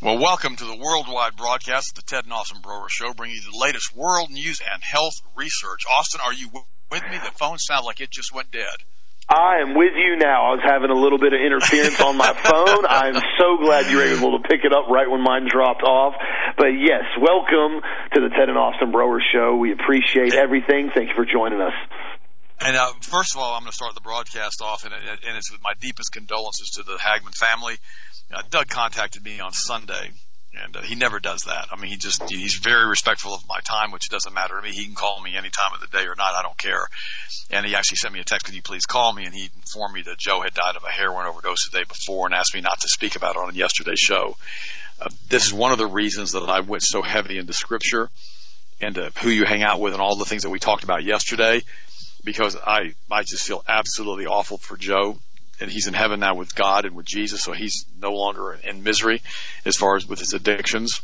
Well, welcome to the worldwide broadcast of the Ted and Austin Broer Show, bringing you the latest world news and health research. Austin, are you with me? The phone sounds like it just went dead. I am with you now. I was having a little bit of interference on my phone. I'm so glad you were able to pick it up right when mine dropped off. But yes, welcome to the Ted and Austin Broer Show. We appreciate everything. Thank you for joining us. And first of all, I'm going to start the broadcast off, and it's with my deepest condolences to the Hagman family. Doug contacted me on Sunday, and he never does that. I mean, he's very respectful of my time, which doesn't matter to me. He can call me any time of the day or not. I don't care. And he actually sent me a text, "Can you please call me?" And he informed me that Joe had died of a heroin overdose the day before and asked me not to speak about it on yesterday's show. This is one of the reasons that I went so heavy into Scripture and who you hang out with and all the things that we talked about yesterday, because I just feel absolutely awful for Joe. And he's in heaven now with God and with Jesus, so he's no longer in misery as far as with his addictions.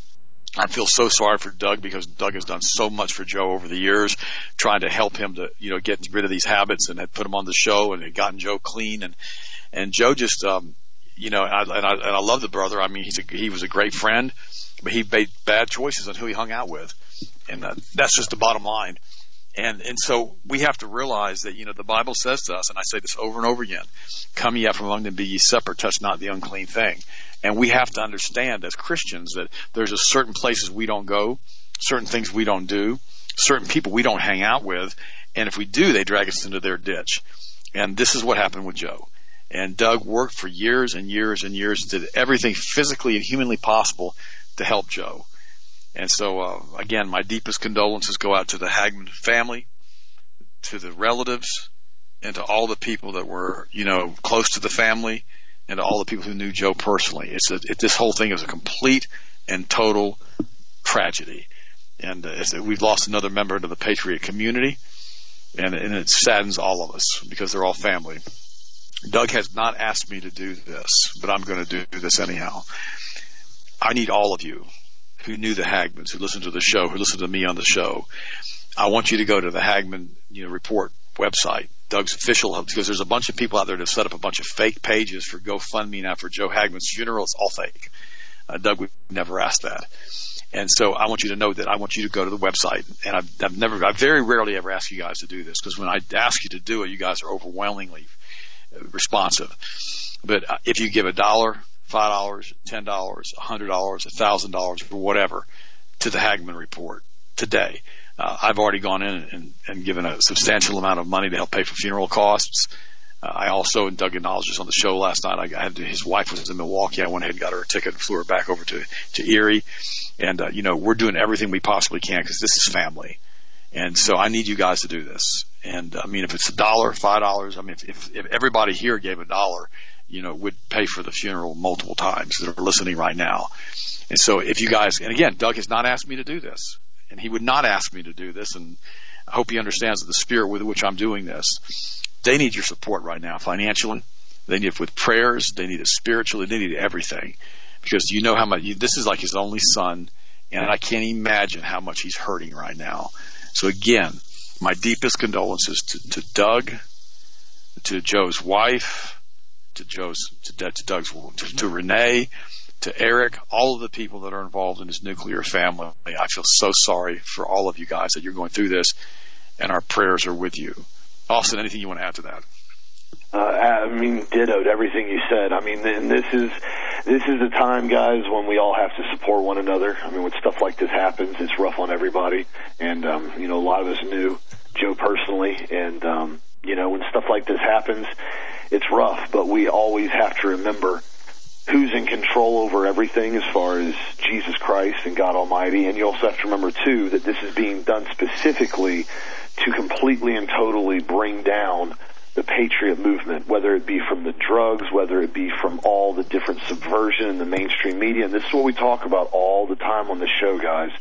I feel so sorry for Doug, because Doug has done so much for Joe over the years, trying to help him to, get rid of these habits, and had put him on the show and had gotten Joe clean. And Joe just, I love the brother. I mean, he was a great friend, but he made bad choices on who he hung out with. And that's just the bottom line. And so we have to realize that, the Bible says to us, and I say this over and over again, "Come ye out from among them, be ye separate, touch not the unclean thing." And we have to understand as Christians that there's a certain places we don't go, certain things we don't do, certain people we don't hang out with, and if we do, they drag us into their ditch. And this is what happened with Joe. And Doug worked for years and years and years, did everything physically and humanly possible to help Joe. And so, again, my deepest condolences go out to the Hagman family, to the relatives, and to all the people that were, close to the family, and to all the people who knew Joe personally. This whole thing is a complete and total tragedy. And we've lost another member of the Patriot community, and it saddens all of us because they're all family. Doug has not asked me to do this, but I'm going to do this anyhow. I need all of you who knew the Hagmans, who listened to the show, who listened to me on the show. I want you to go to the Hagman report website, Doug's official, because there's a bunch of people out there that have set up a bunch of fake pages for GoFundMe now for Joe Hagman's funeral. It's all fake. Doug would never ask that. And so I want you to know that I want you to go to the website. And I very rarely ever ask you guys to do this, because when I ask you to do it, you guys are overwhelmingly responsive. But if you give $1, $5, $10, $100, $1,000, or whatever to the Hagman report today. I've already gone in and given a substantial amount of money to help pay for funeral costs. I also, and Doug acknowledged this on the show last night, his wife was in Milwaukee. I went ahead and got her a ticket and flew her back over to Erie. And, we're doing everything we possibly can, because this is family. And so I need you guys to do this. And, if it's $1, $5, if everybody here gave $1, would pay for the funeral multiple times that are listening right now. And so if you guys, and again, Doug has not asked me to do this, and he would not ask me to do this, and I hope he understands the spirit with which I'm doing this. They need your support right now, financially. They need it with prayers. They need it spiritually. They need everything, because you know how much, this is like his only son, and I can't imagine how much he's hurting right now. So again, my deepest condolences to Doug, to Joe's wife, to Doug's, to Renee, to Eric, all of the people that are involved in his nuclear family. I feel so sorry for all of you guys that you're going through this, and our prayers are with you. Austin, anything you want to add to that? Dittoed everything you said. And this is a time, guys, when we all have to support one another. When stuff like this happens, it's rough on everybody. And, a lot of us knew Joe personally. And, when stuff like this happens, it's rough. But we always have to remember who's in control over everything as far as Jesus Christ and God Almighty. And you also have to remember, too, that this is being done specifically to completely and totally bring down the Patriot movement, whether it be from the drugs, whether it be from all the different subversion in the mainstream media. And this is what we talk about all the time on the show, guys.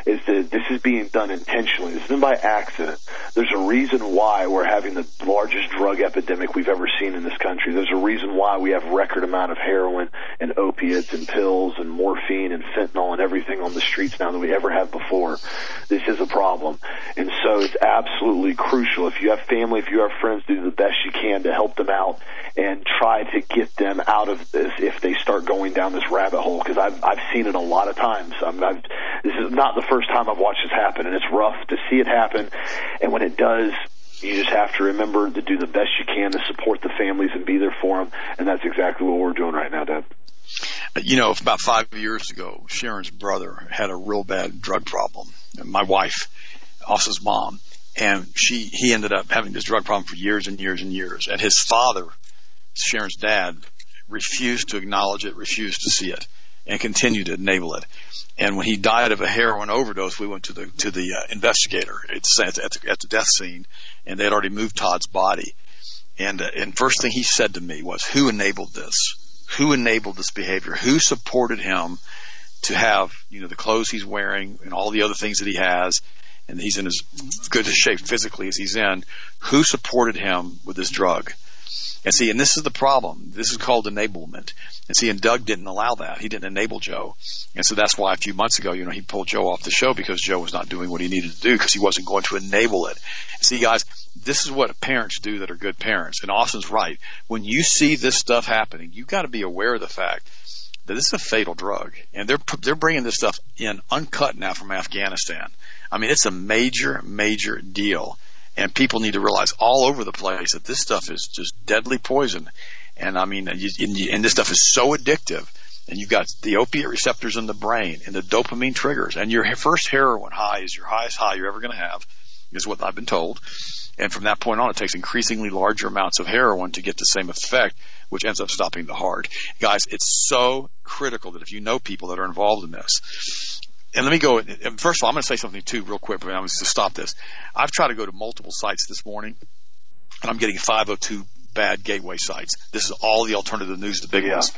is that this is being done intentionally. This isn't by accident. There's a reason why we're having the largest drug epidemic we've ever seen in this country. There's a reason why we have record amount of heroin and opiates and pills and morphine and fentanyl and everything on the streets now than we ever have before. This is a problem. And so it's absolutely crucial. If you have family, if you have friends, do the best you can to help them out and try to get them out of this if they start going down this rabbit hole, because I've seen it a lot of times. This is not the first time I've watched this happen, and it's rough to see it happen. And when it does, you just have to remember to do the best you can to support the families and be there for them, and that's exactly what we're doing right now, Deb. You know, about 5 years ago, Sharon's brother had a real bad drug problem. My wife, Austin's mom, and he ended up having this drug problem for years and years and years. And his father, Sharon's dad, refused to acknowledge it, refused to see it, and continued to enable it. And when he died of a heroin overdose, we went to the investigator at the death scene, and they had already moved Todd's body. And first thing he said to me was, "Who enabled this? Who enabled this behavior? Who supported him to have, you know, the clothes he's wearing and all the other things that he has, and he's in as good a shape physically as he's in? Who supported him with this drug?" And see, and this is the problem. This is called enablement. And see, and Doug didn't allow that. He didn't enable Joe. And so that's why a few months ago, you know, he pulled Joe off the show because Joe was not doing what he needed to do because he wasn't going to enable it. See, guys, this is what parents do that are good parents. And Austin's right. When you see this stuff happening, you've got to be aware of the fact that this is a fatal drug. And they're bringing this stuff in uncut now from Afghanistan. I mean, it's a major, major deal. And people need to realize all over the place that this stuff is just deadly poison. And I mean, and this stuff is so addictive. And you've got the opiate receptors in the brain and the dopamine triggers. And your first heroin high is your highest high you're ever going to have, is what I've been told. And from that point on, it takes increasingly larger amounts of heroin to get the same effect, which ends up stopping the heart. Guys, it's so critical that if you know people that are involved in this, and let me go, first of all, I'm going to say something too real quick, but I'm going to stop this. I've tried to go to multiple sites this morning, and I'm getting 502 bad gateway sites. This is all the alternative news, the big ones.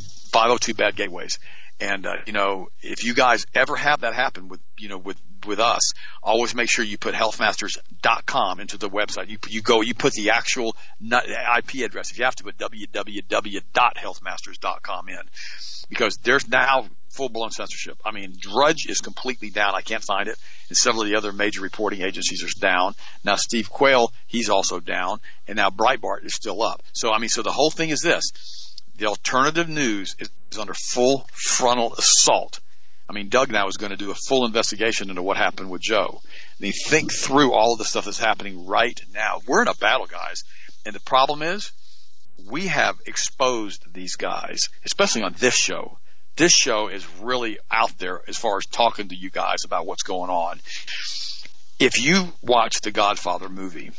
502 bad gateways. And, you know, if you guys ever have that happen with us, always make sure you put healthmasters.com into the website. You put the actual IP address. If you have to put www.healthmasters.com in, because there's now full-blown censorship. I mean, Drudge is completely down. I can't find it. And several of the other major reporting agencies are down. Now, Steve Quayle, he's also down. And now Breitbart is still up. So, I mean, so the whole thing is this. The alternative news is under full frontal assault. I mean, Doug now is going to do a full investigation into what happened with Joe. And you think through all of the stuff that's happening right now. We're in a battle, guys. And the problem is we have exposed these guys, especially on this show. This show is really out there as far as talking to you guys about what's going on. If you watch the Godfather movie,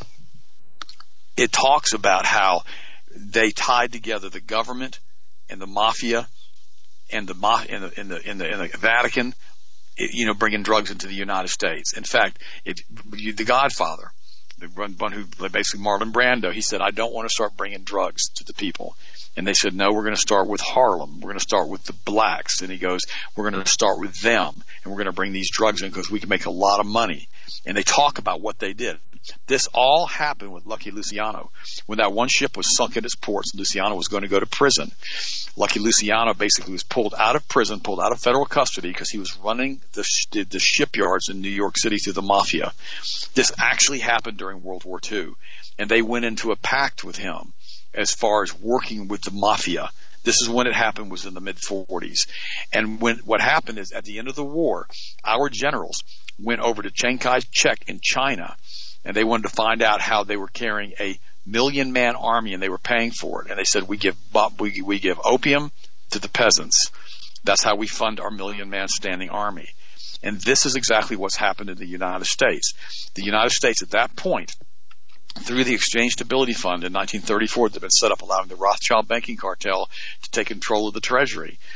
it talks about how they tied together the government and the mafia and the Vatican, you know, bringing drugs into the United States. In fact, the Godfather, the one who basically Marlon Brando, he said, "I don't want to start bringing drugs to the people." And they said, "No, we're going to start with Harlem. We're going to start with the blacks." And he goes, "We're going to start with them, and we're going to bring these drugs in because we can make a lot of money." And they talk about what they did. This all happened with Lucky Luciano. When that one ship was sunk at its ports, Luciano was going to go to prison. Lucky Luciano basically was pulled out of prison, pulled out of federal custody because he was running the shipyards in New York City through the mafia. This actually happened during World War II. And they went into a pact with him as far as working with the mafia. This is when it happened, was in the mid-40s. And what happened is at the end of the war, our generals went over to Chiang Kai-shek in China, and they wanted to find out how they were carrying a 1,000,000-man army, and they were paying for it. And they said, we give opium to the peasants. That's how we fund our 1,000,000-man standing army. And this is exactly what's happened in the United States. The United States at that point, through the Exchange Stability Fund in 1934 that had been set up allowing the Rothschild banking cartel to take control of the Treasury.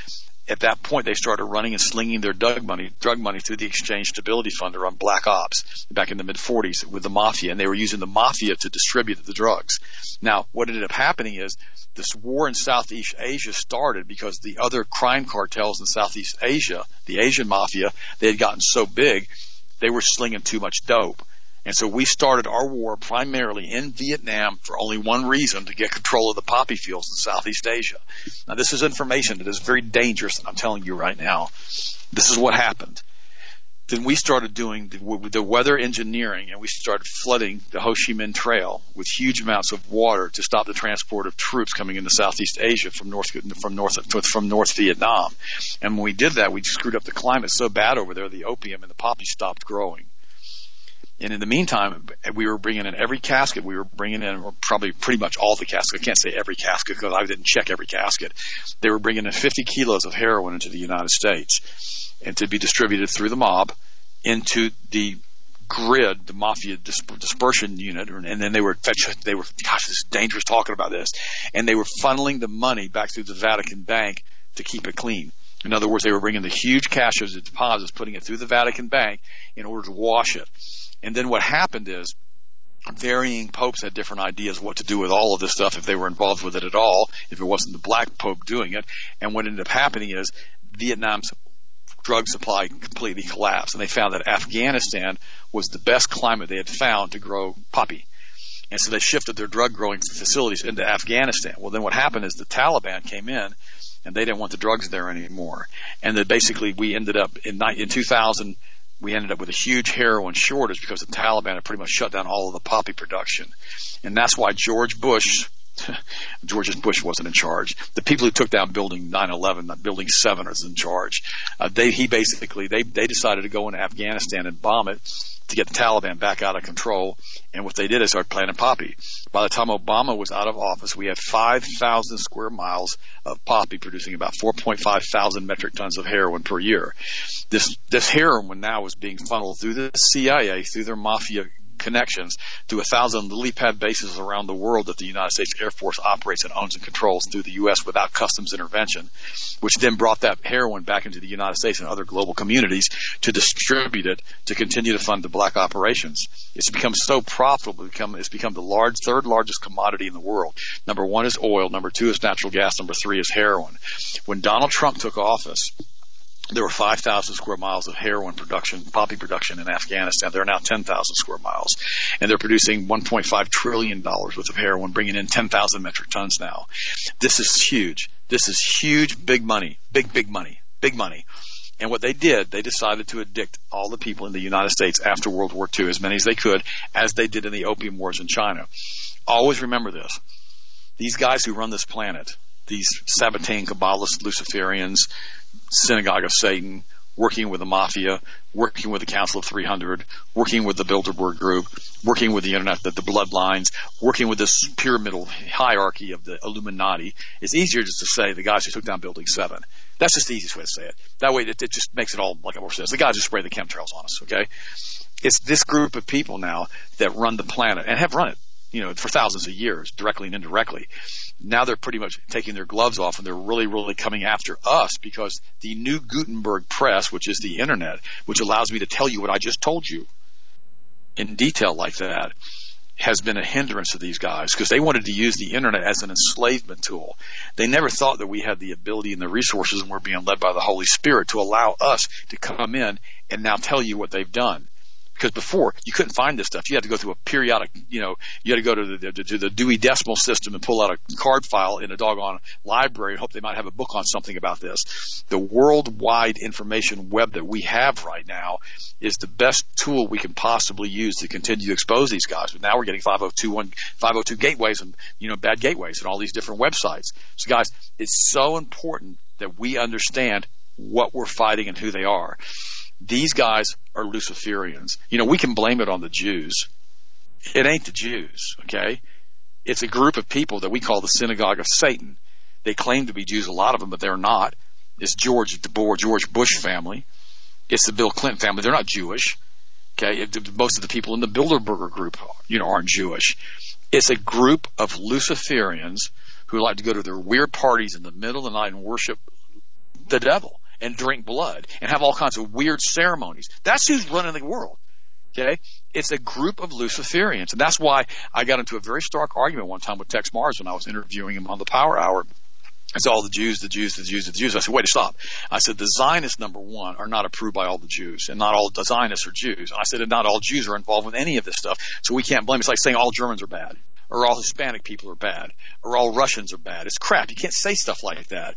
at that point, they started running and slinging their drug money through the Exchange Stability Fund to run black ops back in the mid-'40s with the mafia, and they were using the mafia to distribute the drugs. Now, what ended up happening is this war in Southeast Asia started because the other crime cartels in Southeast Asia, the Asian mafia, they had gotten so big, they were slinging too much dope. And so we started our war primarily in Vietnam for only one reason, to get control of the poppy fields in Southeast Asia. Now, this is information that is very dangerous, and I'm telling you right now. This is what happened. Then we started doing the weather engineering, and we started flooding the Ho Chi Minh Trail with huge amounts of water to stop the transport of troops coming into Southeast Asia from North Vietnam. And when we did that, we screwed up the climate so bad over there, the opium and the poppy stopped growing. And in the meantime, we were bringing in every casket. We were bringing in probably pretty much all the caskets. I can't say every casket because I didn't check every casket. They were bringing in 50 kilos of heroin into the United States and to be distributed through the mob into the grid, the mafia dispersion unit. And then gosh, this is dangerous talking about this. And they were funneling the money back through the Vatican Bank to keep it clean. In other words, they were bringing the huge cash as deposits, putting it through the Vatican Bank in order to wash it. And then what happened is varying popes had different ideas what to do with all of this stuff, if they were involved with it at all, if it wasn't the black pope doing it. And what ended up happening is Vietnam's drug supply completely collapsed. And they found that Afghanistan was the best climate they had found to grow poppy. And so they shifted their drug growing facilities into Afghanistan. Well, then what happened is the Taliban came in, and they didn't want the drugs there anymore. And then basically we ended up in 2000, we ended up with a huge heroin shortage because the Taliban had pretty much shut down all of the poppy production. And that's why George Bush wasn't in charge. The people who took down Building 9/11, not Building 7, is in charge. They decided to go into Afghanistan and bomb it to get the Taliban back out of control. And what they did is start planting poppy. By the time Obama was out of office, we had 5,000 square miles of poppy producing about 4.5 thousand metric tons of heroin per year. This heroin now was being funneled through the CIA, through their mafia connections, to 1,000 lily pad bases around the world that the United States Air Force operates and owns and controls through the U.S. without customs intervention, which then brought that heroin back into the United States and other global communities to distribute it, to continue to fund the black operations. It's become so profitable. It's become the third largest commodity in the world. Number one is oil. Number two is natural gas. Number three is heroin. When Donald Trump took office, there were 5,000 square miles of heroin production, poppy production in Afghanistan. There are now 10,000 square miles. And they're producing $1.5 trillion worth of heroin, bringing in 10,000 metric tons now. This is huge. This is huge, big money. Big money. Big money. And what they did, they decided to addict all the people in the United States after World War II, as many as they could, as they did in the opium wars in China. Always remember this. These guys who run this planet, these Sabbatean Kabbalists, Luciferians, Synagogue of Satan, working with the mafia, working with the Council of 300, working with the Bilderberg Group, working with the internet, the bloodlines, working with this pyramidal hierarchy of the Illuminati. It's easier just to say the guys who took down Building 7. That's just the easiest way to say it. That way it just makes it all like it says. The guys who spray the chemtrails on us, okay? It's this group of people now that run the planet and have run it, for thousands of years, directly and indirectly. Now they're pretty much taking their gloves off, and they're really, really coming after us, because the new Gutenberg press, which is the internet, which allows me to tell you what I just told you in detail like that, has been a hindrance to these guys, because they wanted to use the internet as an enslavement tool. They never thought that we had the ability and the resources, and we're being led by the Holy Spirit to allow us to come in and now tell you what they've done. Because before, you couldn't find this stuff. You had to go through a periodic, you had to go to the Dewey Decimal System and pull out a card file in a doggone library and hope they might have a book on something about this. The worldwide information web that we have right now is the best tool we can possibly use to continue to expose these guys. But now we're getting 502 gateways and, bad gateways and all these different websites. So guys, it's so important that we understand what we're fighting and who they are. These guys are Luciferians. We can blame it on the Jews. It ain't the Jews, okay? It's a group of people that we call the Synagogue of Satan. They claim to be Jews, a lot of them, but they're not. It's George Bush family. It's the Bill Clinton family. They're not Jewish, okay? Most of the people in the Bilderberger group, aren't Jewish. It's a group of Luciferians who like to go to their weird parties in the middle of the night and worship the devil and drink blood and have all kinds of weird ceremonies. That's who's running the world. Okay? It's a group of Luciferians. And that's why I got into a very stark argument one time with Tex Mars when I was interviewing him on the Power Hour. It's all the Jews, the Jews, the Jews, the Jews. I said, wait, stop. I said, the Zionists, number one, are not approved by all the Jews, and not all the Zionists are Jews. And I said, and not all Jews are involved with any of this stuff, so we can't blame. It's like saying all Germans are bad, or all Hispanic people are bad, or all Russians are bad. It's crap. You can't say stuff like that.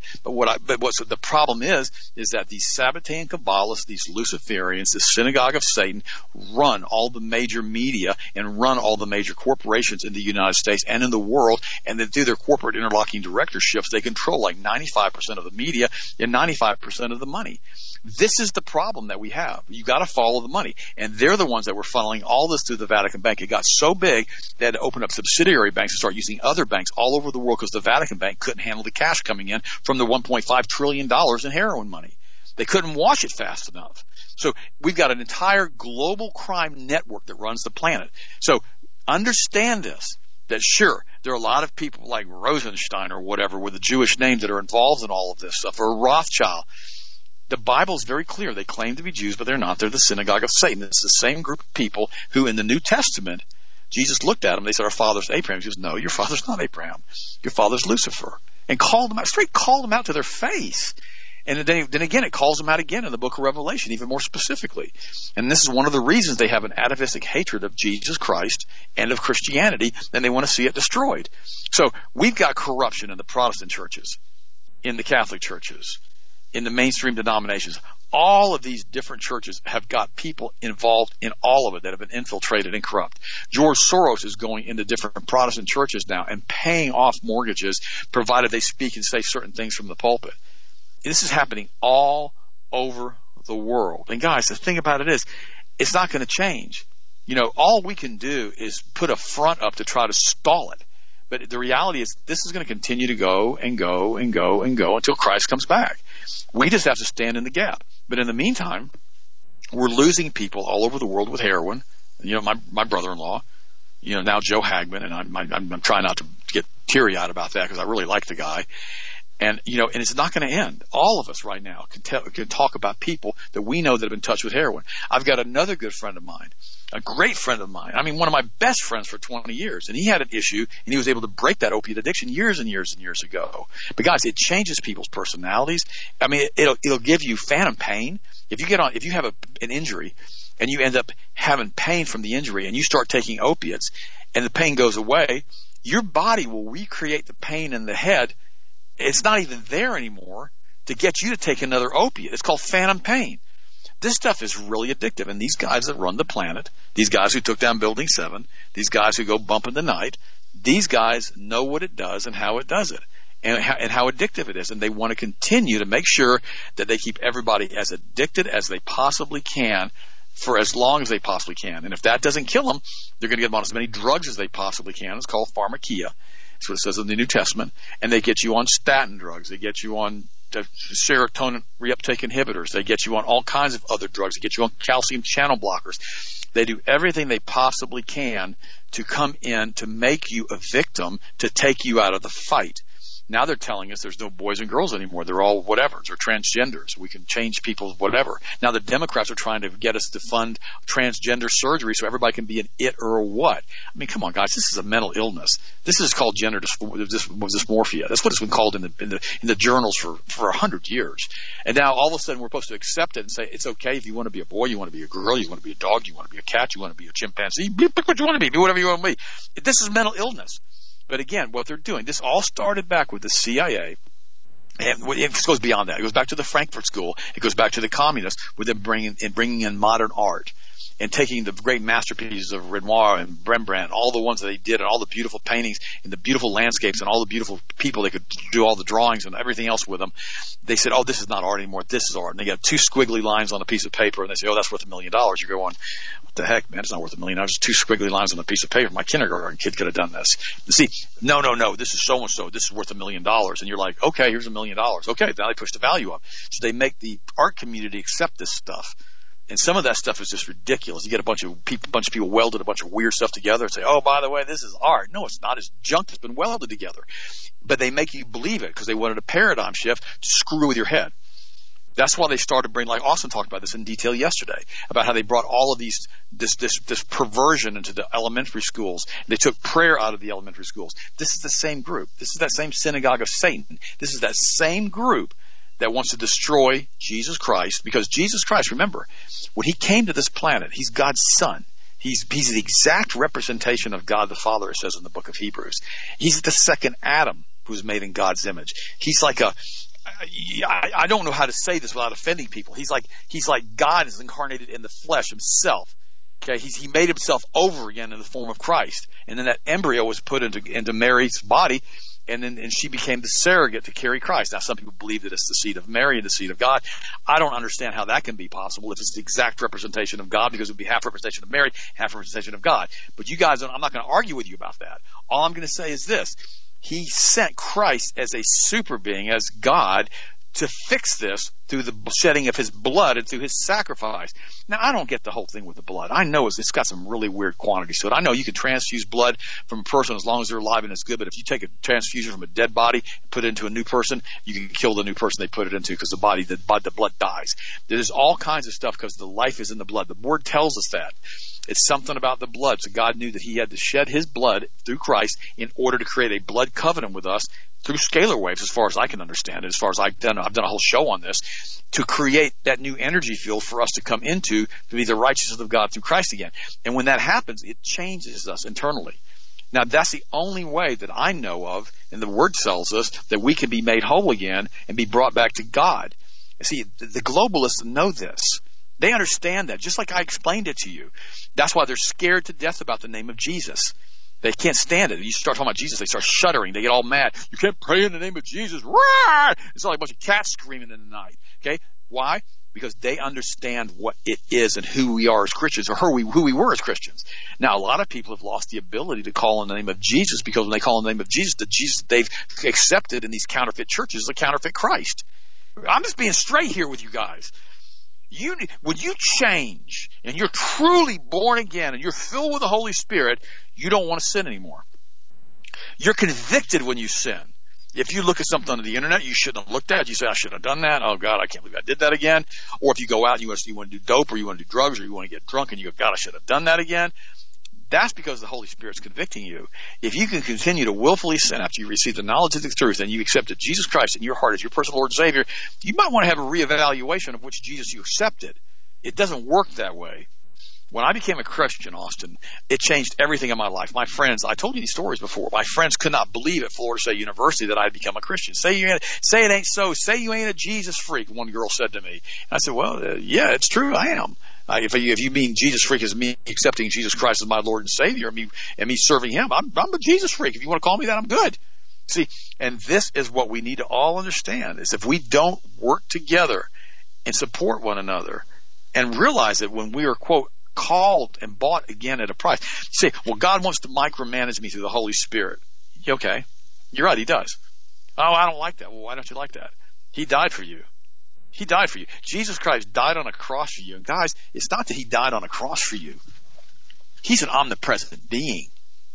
So the problem is that these Sabbatean Kabbalists, these Luciferians, the synagogue of Satan, run all the major media and run all the major corporations in the United States and in the world, and then through their corporate interlocking directorships, they control like 95% of the media and 95% of the money. This is the problem that we have. You got to follow the money, and they're the ones that were funneling all this through the Vatican Bank. It got so big they had to open up subsidiary banks and start using other banks all over the world because the Vatican Bank couldn't handle the cash coming in from the $1.5 trillion in heroin money. They couldn't wash it fast enough. So we've got an entire global crime network that runs the planet. So understand this, that sure, there are a lot of people like Rosenstein or whatever with a Jewish name that are involved in all of this stuff, or Rothschild. The Bible is very clear. They claim to be Jews, but they're not. They're the synagogue of Satan. It's the same group of people who in the New Testament, Jesus looked at them. They said, our father's Abraham. He goes, no, your father's not Abraham. Your father's Lucifer. And called them out, straight called them out to their face. And then again, it calls them out again in the book of Revelation, even more specifically. And this is one of the reasons they have an atavistic hatred of Jesus Christ and of Christianity, and they want to see it destroyed. So we've got corruption in the Protestant churches, in the Catholic churches, in the mainstream denominations. All of these different churches have got people involved in all of it that have been infiltrated and corrupt. George Soros is going into different Protestant churches now and paying off mortgages provided they speak and say certain things from the pulpit. This is happening all over the world. And guys, the thing about it is, it's not going to change. You know, all we can do is put a front up to try to stall it. But the reality is this is going to continue to go and go and go and go until Christ comes back. We just have to stand in the gap. But in the meantime, we're losing people all over the world with heroin. You know, my brother-in-law, you know, now Joe Hagman, and I'm trying not to get teary-eyed about that because I really like the guy. And, you know, and it's not going to end. All of us right now can talk about people that we know that have been touched with heroin. I've got another good friend of mine, a great friend of mine. I mean, one of my best friends for 20 years. And he had an issue, and he was able to break that opiate addiction years and years and years ago. But guys, it changes people's personalities. I mean, it'll give you phantom pain. If you have an injury and you end up having pain from the injury and you start taking opiates and the pain goes away, your body will recreate the pain in the head. It's not even there anymore to get you to take another opiate. It's called phantom pain. This stuff is really addictive. And these guys that run the planet, these guys who took down Building 7, these guys who go bump in the night, these guys know what it does and how it does it and how addictive it is. And they want to continue to make sure that they keep everybody as addicted as they possibly can for as long as they possibly can. And if that doesn't kill them, they're going to get them on as many drugs as they possibly can. It's called pharmakia. That's what it says in the New Testament. And they get you on statin drugs. They get you on serotonin reuptake inhibitors. They get you on all kinds of other drugs. They get you on calcium channel blockers. They do everything they possibly can to come in to make you a victim, to take you out of the fight. Now they're telling us there's no boys and girls anymore. They're all whatever. They're transgenders. We can change people whatever. Now the Democrats are trying to get us to fund transgender surgery so everybody can be an it or a what. I mean, come on, guys. This is a mental illness. This is called gender dysmorphia. That's what it's been called in the journals for 100 years. And now all of a sudden we're supposed to accept it and say it's okay if you want to be a boy, you want to be a girl, you want to be a dog, you want to be a cat, you want to be a chimpanzee. Pick what you want to be. Be whatever you want to be. This is mental illness. But again, what they're doing, this all started back with the CIA, and it goes beyond that. It goes back to the Frankfurt School. It goes back to the communists with them bringing in modern art and taking the great masterpieces of Renoir and Rembrandt, all the ones that they did, and all the beautiful paintings and the beautiful landscapes and all the beautiful people. They could do all the drawings and everything else with them. They said, oh, this is not art anymore. This is art. And they got 2 squiggly lines on a piece of paper, and they say, oh, that's worth $1 million. You're going, what the heck, man? It's not worth $1 million. It's 2 squiggly lines on a piece of paper. My kindergarten kid could have done this. You see, no, this is so-and-so. This is worth $1 million. And you're like, okay, here's $1 million. Okay, now they push the value up. So they make the art community accept this stuff. And some of that stuff is just ridiculous. You get a bunch of people welded a bunch of weird stuff together and say, oh, by the way, this is art. No, it's not. It's junk that's been welded together. But they make you believe it because they wanted a paradigm shift to screw with your head. That's why they started bringing, like Austin talked about this in detail yesterday, about how they brought all of this perversion into the elementary schools. They took prayer out of the elementary schools. This is the same group. This is that same synagogue of Satan. This is that same group that wants to destroy Jesus Christ, because Jesus Christ, remember, when he came to this planet, he's God's son. He's the exact representation of God the Father, it says in the book of Hebrews. He's the second Adam who's made in God's image. He's like I don't know how to say this without offending people. He's like God is incarnated in the flesh himself. Okay, he made himself over again in the form of Christ, and then that embryo was put into Mary's body, and she became the surrogate to carry Christ. Now, some people believe that it's the seed of Mary and the seed of God. I don't understand how that can be possible if it's the exact representation of God, because it would be half representation of Mary, half representation of God. But you guys, I'm not going to argue with you about that. All I'm going to say is this. He sent Christ as a super being, as God, to fix this through the shedding of his blood and through his sacrifice. Now, I don't get the whole thing with the blood. I know it's got some really weird quantities to it. I know you can transfuse blood from a person as long as they're alive and it's good, but if you take a transfusion from a dead body and put it into a new person, you can kill the new person they put it into, because the blood dies. There's all kinds of stuff because the life is in the blood. The Word tells us that. It's something about the blood. So God knew that he had to shed his blood through Christ in order to create a blood covenant with us through scalar waves, as far as I can understand it, as far as I've done a whole show on this, to create that new energy field for us to come into, to be the righteousness of God through Christ again. And when that happens, it changes us internally. Now, that's the only way that I know of, and the Word tells us, that we can be made whole again and be brought back to God. See, the globalists know this. They understand that, just like I explained it to you. That's why they're scared to death about the name of Jesus. They can't stand it. You start talking about Jesus, they start shuddering. They get all mad. You can't pray in the name of Jesus. Rah! It's like a bunch of cats screaming in the night. Okay? Why? Because they understand what it is and who we are as Christians, or who we were as Christians. Now, a lot of people have lost the ability to call on the name of Jesus, because when they call on the name of Jesus, the Jesus they've accepted in these counterfeit churches is a counterfeit Christ. I'm just being straight here with you guys. When you change and you're truly born again and you're filled with the Holy Spirit, you don't want to sin anymore. You're convicted when you sin. If you look at something on the internet you shouldn't have looked at, you say, I should have done that. Oh, God, I can't believe I did that again. Or if you go out and you want to do dope, or you want to do drugs, or you want to get drunk, and you go, God, I should have done that again. That's because the Holy Spirit's convicting you. If you can continue to willfully sin after you receive the knowledge of the truth and you accepted Jesus Christ in your heart as your personal Lord and Savior, you might want to have a reevaluation of which Jesus you accepted. It doesn't work that way. When I became a Christian, Austin, it changed everything in my life. My friends, I told you these stories before. My friends could not believe at Florida State University that I had become a Christian. Say it ain't so. Say you ain't a Jesus freak, one girl said to me. And I said, well, yeah, it's true, I am. If you mean Jesus freak as me accepting Jesus Christ as my Lord and Savior, and me serving him, I'm a Jesus freak. If you want to call me that, I'm good. See, and this is what we need to all understand, is if we don't work together and support one another and realize that when we are, quote, called and bought again at a price. You say, well, God wants to micromanage me through the Holy Spirit. Okay. You're right, he does. Oh, I don't like that. Well, why don't you like that? He died for you. He died for you. Jesus Christ died on a cross for you. And guys, it's not that he died on a cross for you. He's an omnipresent being.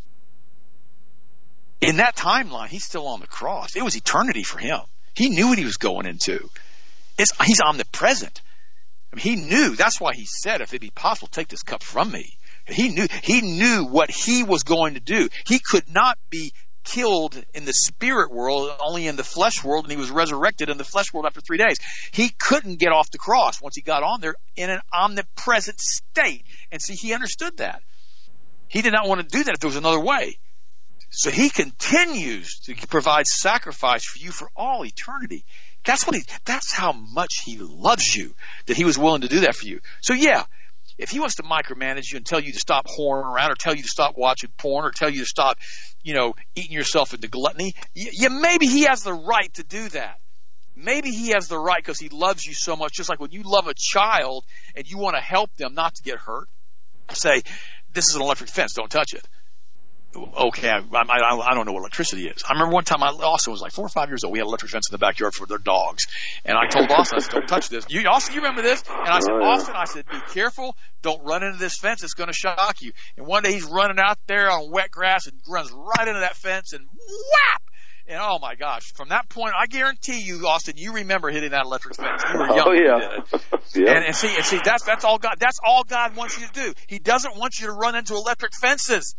In that timeline, he's still on the cross. It was eternity for him. He knew what he was going into. He's omnipresent. I mean, he knew. That's why he said, if it be possible, take this cup from me. He knew what he was going to do. He could not be killed in the spirit world, only in the flesh world, and he was resurrected in the flesh world after 3 days. He couldn't get off the cross once he got on there in an omnipresent state. And see, he understood that. He did not want to do that if there was another way. So he continues to provide sacrifice for you for all eternity. That's how much he loves you, that he was willing to do that for you. So yeah, if he wants to micromanage you and tell you to stop whoring around, or tell you to stop watching porn, or tell you to stop, eating yourself into gluttony, maybe he has the right to do that. Maybe he has the right because he loves you so much. Just like when you love a child and you want to help them not to get hurt, say, this is an electric fence, don't touch it. Okay, I don't know what electricity is. I remember one time Austin was like 4 or 5 years old. We had an electric fence in the backyard for their dogs. And I told Austin, I said, don't touch this. Austin, you remember this? And I said, Austin, be careful. Don't run into this fence. It's going to shock you. And one day he's running out there on wet grass and runs right into that fence and whap! And oh my gosh, from that point, I guarantee you, Austin, you remember hitting that electric fence. You were young when you yeah. did it. Yeah. And see, that's all God. That's all God wants you to do. He doesn't want you to run into electric fences.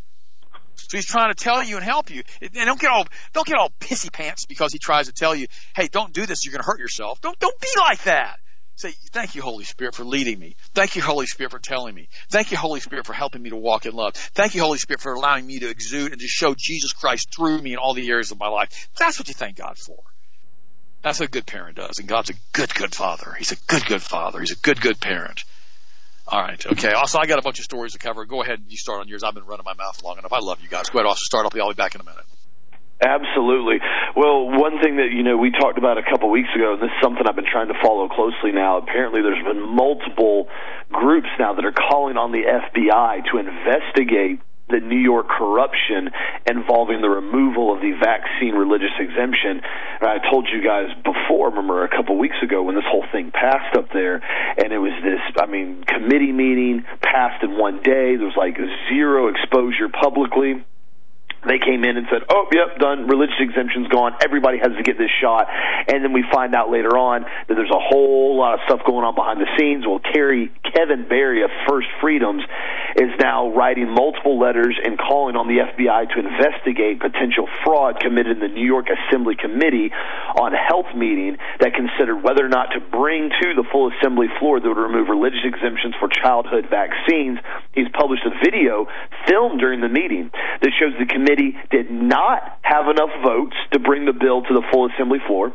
So he's trying to tell you and help you. And don't get all pissy pants because he tries to tell you, hey, don't do this. You're going to hurt yourself. Don't be like that. Say, thank you, Holy Spirit, for leading me. Thank you, Holy Spirit, for telling me. Thank you, Holy Spirit, for helping me to walk in love. Thank you, Holy Spirit, for allowing me to exude and to show Jesus Christ through me in all the areas of my life. That's what you thank God for. That's what a good parent does. And God's a good, good father. He's a good, good father. He's a good, good parent. All right. Okay. Also, I got a bunch of stories to cover. Go ahead and you start on yours. I've been running my mouth long enough. I love you guys. Go ahead, Austin. Start. I'll be back in a minute. Absolutely. Well, one thing that, we talked about a couple weeks ago, and this is something I've been trying to follow closely now, apparently there's been multiple groups now that are calling on the FBI to investigate the New York corruption involving the removal of the vaccine religious exemption. And I told you guys before, remember a couple weeks ago when this whole thing passed up there, and it was this, committee meeting, passed in one day. There was like zero exposure publicly. They came in and said, oh, yep, done, religious exemption's gone, everybody has to get this shot. And then we find out later on that there's a whole lot of stuff going on behind the scenes. Well, Kevin Barry of First Freedoms is now writing multiple letters and calling on the FBI to investigate potential fraud committed in the New York Assembly Committee on Health meeting that considered whether or not to bring to the full Assembly floor that would remove religious exemptions for childhood vaccines. He's published a video filmed during the meeting that shows the committee did not have enough votes to bring the bill to the full Assembly floor.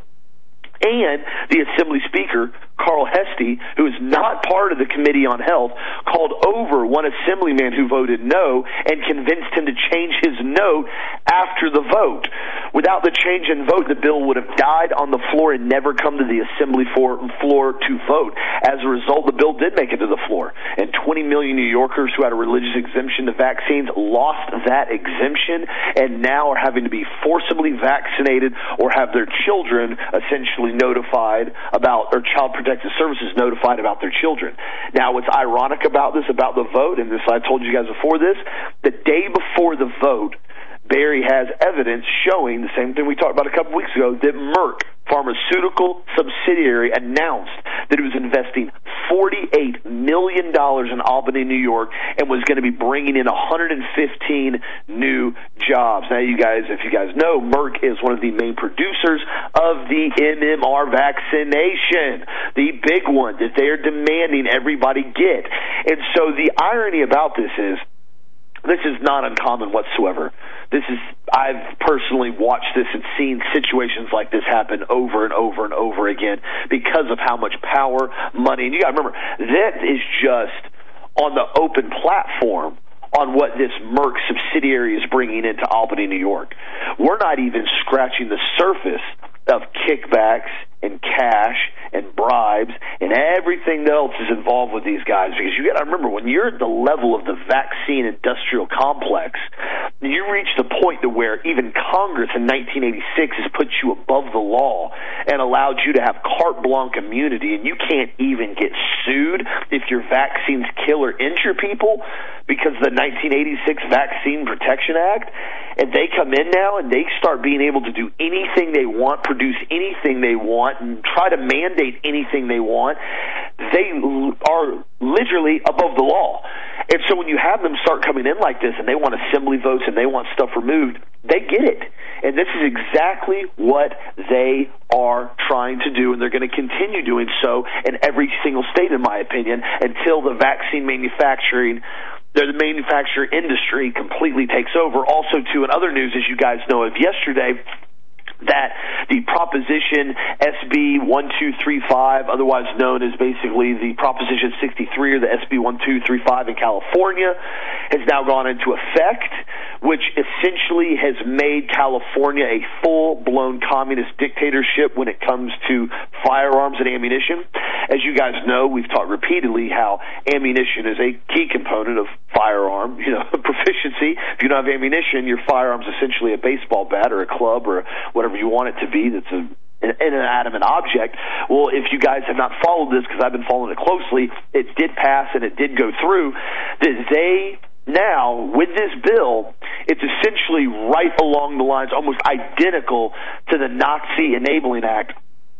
And the Assembly Speaker, Carl Heastie, who is not part of the Committee on Health, called over one Assemblyman who voted no and convinced him to change his note after the vote. Without the change in vote, the bill would have died on the floor and never come to the Assembly floor to vote. As a result, the bill did make it to the floor. And 20 million New Yorkers who had a religious exemption to vaccines lost that exemption and now are having to be forcibly vaccinated or have their children essentially notified about, or Child Protective Services notified about their children. Now, what's ironic about this, about the vote, and this I told you guys before this, the day before the vote, Barry has evidence showing the same thing we talked about a couple weeks ago, that Merck pharmaceutical subsidiary announced that it was investing $48 million in Albany, New York, and was going to be bringing in 115 new jobs. Now, if you guys know, Merck is one of the main producers of the MMR vaccination, the big one that they are demanding everybody get. And so the irony about this is not uncommon whatsoever. I've personally watched this and seen situations like this happen over and over and over again because of how much power, money, and you got to remember, that is just on the open platform on what this Merck subsidiary is bringing into Albany, New York. We're not even scratching the surface of kickbacks and cash and bribes and everything else is involved with these guys, because you got to remember, when you're at the level of the vaccine industrial complex, you reach the point to where even Congress in 1986 has put you above the law and allowed you to have carte blanche immunity, and you can't even get sued if your vaccines kill or injure people because of the 1986 Vaccine Protection Act. And they come in now and they start being able to do anything they want, produce anything they want, and try to mandate anything they want. They are literally above the law. And so when you have them start coming in like this and they want assembly votes and they want stuff removed, they get it. And this is exactly what they are trying to do, and they're going to continue doing so in every single state, in my opinion, until the vaccine manufacturing, the manufacturer industry completely takes over. Also, too, in other news, as you guys know of yesterday, that the Proposition SB 1235, otherwise known as basically the Proposition 63 or the SB 1235 in California, has now gone into effect, which essentially has made California a full-blown communist dictatorship when it comes to firearms and ammunition. As you guys know, we've talked repeatedly how ammunition is a key component of firearm, proficiency. If you don't have ammunition, your firearm's essentially a baseball bat or a club or whatever you want it to be that's an inanimate object. Well, if you guys have not followed this, because I've been following it closely, it did pass and it did go through, that they now, with this bill, it's essentially right along the lines, almost identical to the Nazi Enabling Act.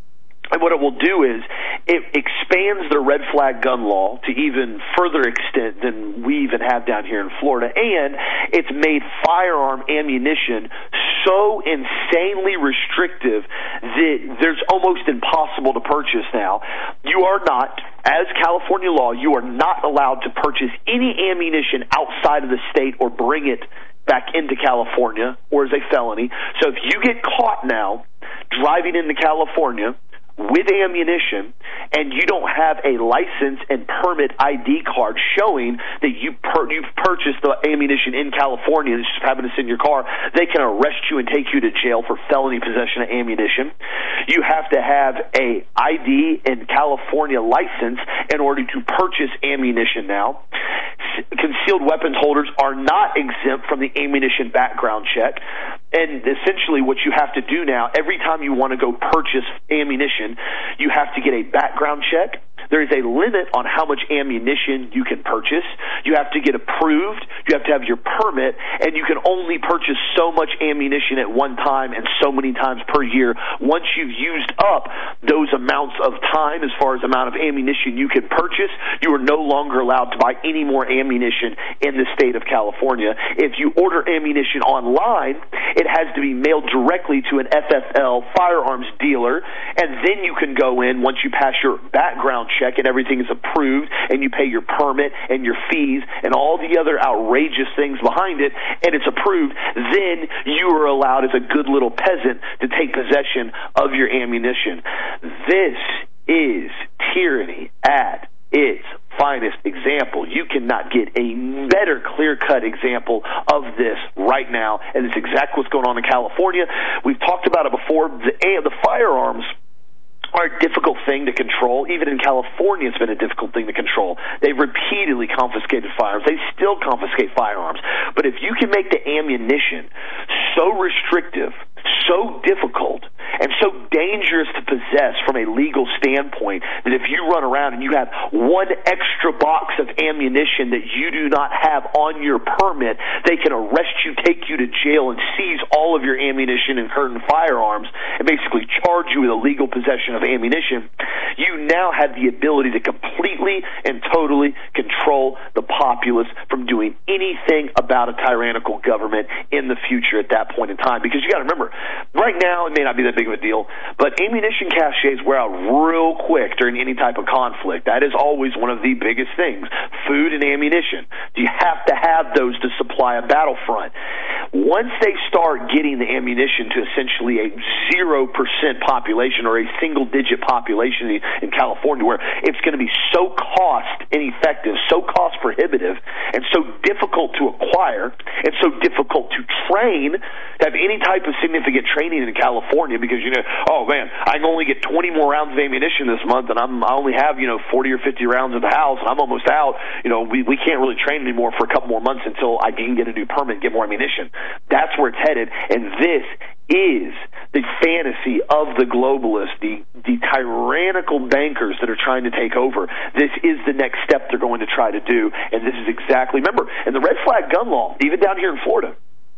And what it will do is it expands the red flag gun law to even further extent than we even have down here in Florida. And it's made firearm ammunition so insanely restrictive that there's almost impossible to purchase now. You are not, as California law, you are not allowed to purchase any ammunition outside of the state or bring it back into California or as a felony. So if you get caught now driving into California with ammunition, and you don't have a license and permit ID card showing that you've purchased the ammunition in California and just happen to sit in your car, they can arrest you and take you to jail for felony possession of ammunition. You have to have a ID and California license in order to purchase ammunition now. Concealed weapons holders are not exempt from the ammunition background check. And essentially what you have to do now, every time you want to go purchase ammunition, you have to get a background check. There is a limit on how much ammunition you can purchase. You have to get approved. You have to have your permit, and you can only purchase so much ammunition at one time and so many times per year. Once you've used up those amounts of time as far as amount of ammunition you can purchase, you are no longer allowed to buy any more ammunition in the state of California. If you order ammunition online, it has to be mailed directly to an FFL firearms dealer, and then you can go in once you pass your background check and everything is approved and you pay your permit and your fees and all the other outrageous things behind it, and it's approved, then you are allowed as a good little peasant to take possession of your ammunition. This is tyranny at its finest example. You cannot get a better clear-cut example of this right now, and it's exactly what's going on in California. We've talked about it before. The firearms are a difficult thing to control. Even in California, it's been a difficult thing to control. They've repeatedly confiscated firearms. They still confiscate firearms. But if you can make the ammunition so restrictive, so difficult, and so dangerous to possess from a legal standpoint that if you run around and you have one extra box of ammunition that you do not have on your permit, they can arrest you, take you to jail, and seize all of your ammunition and curtain firearms and basically charge you with illegal possession of ammunition. You now have the ability to completely and totally control the populace from doing anything about a tyrannical government in the future at that point in time. Because you got to remember, right now it may not be that big of a deal, but ammunition caches wear out real quick during any type of conflict. That is always one of the biggest things. Food and ammunition. You have to have those to supply a battlefront. Once they start getting the ammunition to essentially a 0% population or a single-digit population in California, where it's going to be so cost ineffective, so cost prohibitive, and so difficult to acquire, and so difficult to train, to have any type of significant training in California, because, oh man, I can only get 20 more rounds of ammunition this month, and I only have, 40 or 50 rounds at the house, and I'm almost out. We can't really train anymore for a couple more months until I can get a new permit and get more ammunition. That's where it's headed, and this is the fantasy of the globalists, the tyrannical bankers that are trying to take over. This is the next step they're going to try to do, and this is exactly, remember, in the red flag gun law, even down here in Florida,